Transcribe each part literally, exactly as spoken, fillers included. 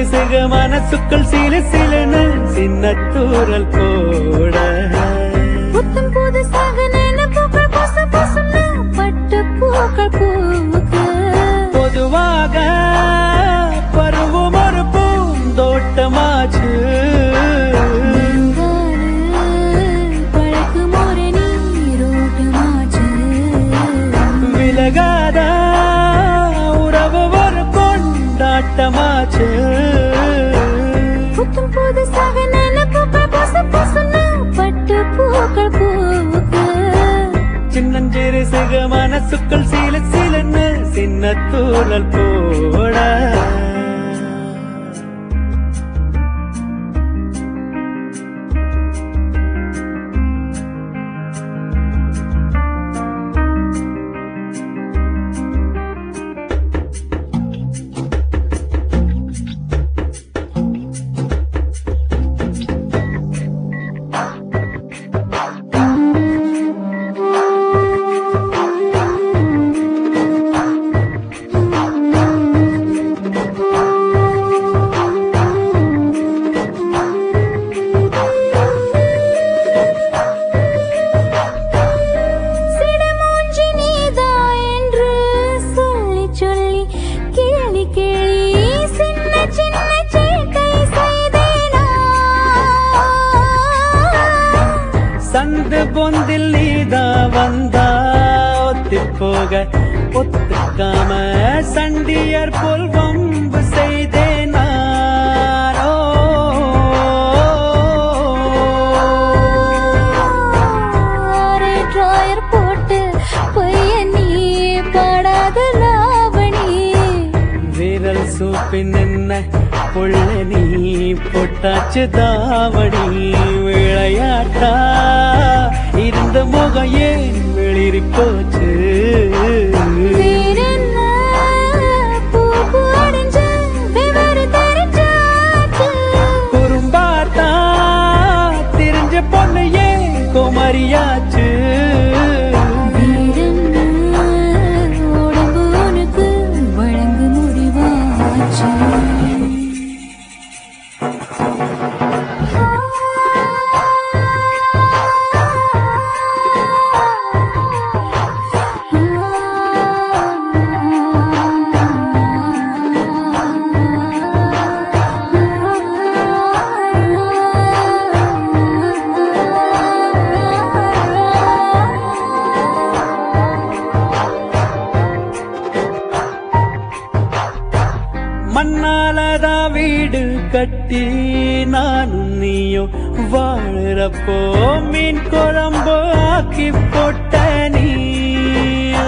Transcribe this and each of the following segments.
சிக மனசுக்குள் சில சிலன்னு சின்ன தூரல் போட புத்தம் புதுசாக நினைப்புகள் பொச பொசன்னு பட்டு பூக்கள் பூக்க பொதுவாக பருவம் ஒரு பூந்தோட்டமாச்சு பழக்கும் ஒரு நீரோட்டமாச்சு விலகாத உறவு ஒரு கொண்டாட்டமாச்சு புத்தம் புதுசாக நினைப்புகள் பொச பொசன்னு பட்டு பூக்கள் பூக்க சின்னஞ்சிறு சிக மனசுக்குள் சீல சீலன்னு சின்ன தூரல் போட சந்து பொந்தில் நீதா வந்தா ஒத்தி போக ஒத்துக்காம சண்டியர் போல் வம்பு செய்தேன் நானோ ட்ராயர் போட்டு பொய்ய நீ பாடாத லாவணி விரல் சூப்பின் என்ன புள்ள நீ பொட்டாச்சு தாவணி விளையாட்டா இருந்த முகம் ஏன் வெளிரி போச்சு குறும்பாத்தா தெரிஞ்ச பொண்ணு ஏன் குமரியாச்சு உடம்பு உனக்கு வழங்கு முடிவாச்சு மண்ணாலதா வீடு கட்டி நானும் நீயோ வாழறப்போ மீன் குழம்பு ஆக்கி போட்ட நீயோ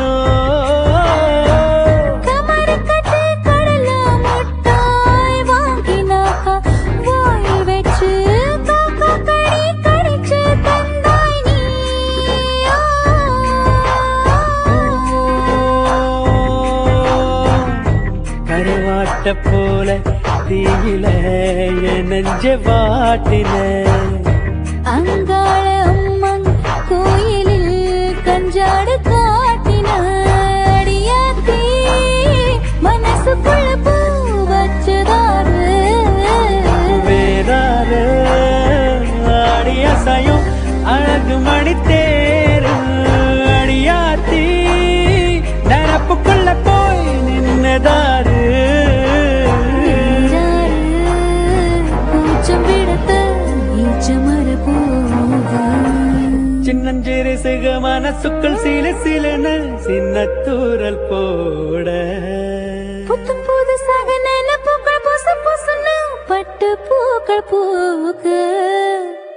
கருவாட்ட போல தீயில நெஞ்ச வாட்டின அங்காள அம்மன் கோயிலில் கஞ்சாடு காட்டின அடியாத்தி மனசுக்குள்ள பூ வச்சதாரு வேறாரு அடியாசையும் அழகு மணி தேரு அடியாத்தி நரப்புக்குள்ள போய் நின்னதாரு சின்னஞ்சிறு சிக மனசுக்குள் சீல சிலன்னு சின்ன தூரல் போட புத்தம் புதுசாக நினைப்புகள் பொச பொசன்னு பட்டு பூக்கள் பூக்க